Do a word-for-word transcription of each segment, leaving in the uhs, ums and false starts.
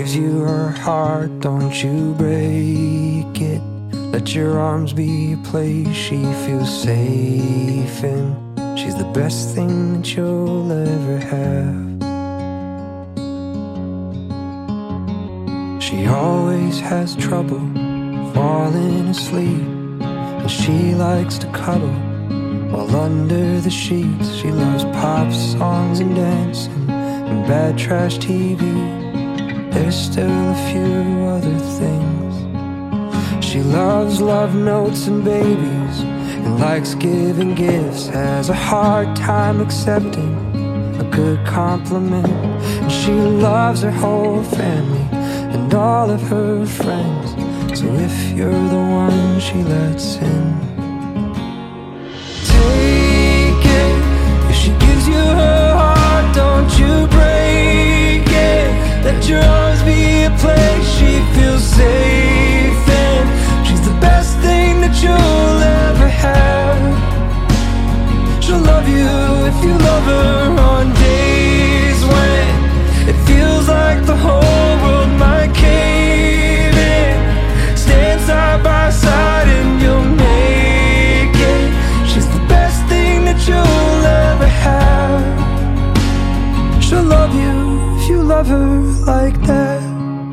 gives you her heart, don't you break it. Let your arms be a place she feels safe in. She's the best thing that you'll ever have. She always has trouble falling asleep, and she likes to cuddle while under the sheets. She loves pop songs and dancing and bad trash T V. There's still a few other things. She loves love notes and babies and likes giving gifts. Has a hard time accepting a good compliment. And she loves her whole family and all of her friends. So if you're the one she lets in, take it. If she gives you her heart, don't you break it. Let your arms be a place she feels safe in. She's the best thing that you'll ever have. She'll love you if you love her on days when it feels like the whole world might cave in. Stand side by side and you'll make it. She's the best thing that you'll ever have. She'll love you if you love her like that.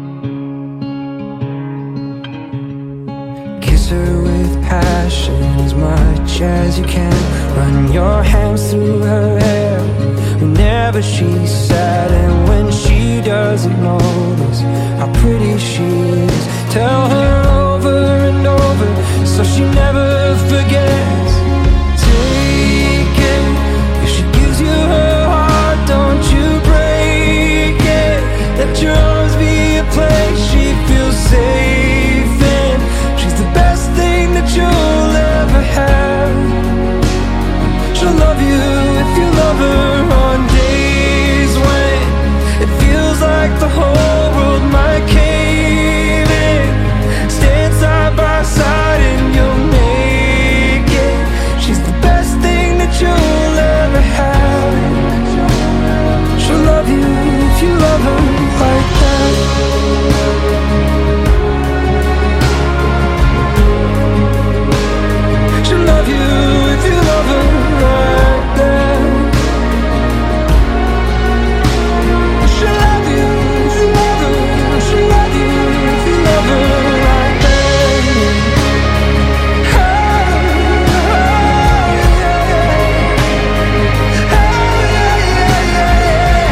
Kiss her with passion as much as you can. Run your hands through her hair whenever she's sad. And when she doesn't notice how pretty she is, tell her over and over so she never forgets. Take it. If she gives you her heart, don't you break it. Let your arms be a place she feels safe in. She's the best thing that you'll ever have. She'll love you if you love her on days when it feels like the whole world might cave in. Stand side by side and you'll make it. She's the best thing that you'll ever have. She'll love you if you love her like that. She'll love you if you love her like that. She'll love you if you love her. She'll love you if you love her like that. Oh, yeah, yeah. Oh, yeah, yeah,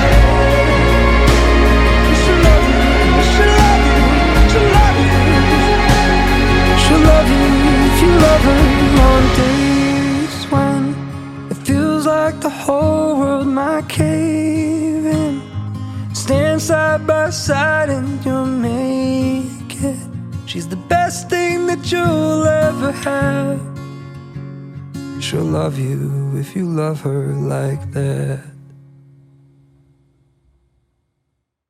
yeah. She'll love you, she'll love you, she'll love you. She'll love you if you love her on days when it feels like the whole world might cave in. Stand side by side and you'll make it. She's the best thing that you'll ever have. She'll love you if you love her like that.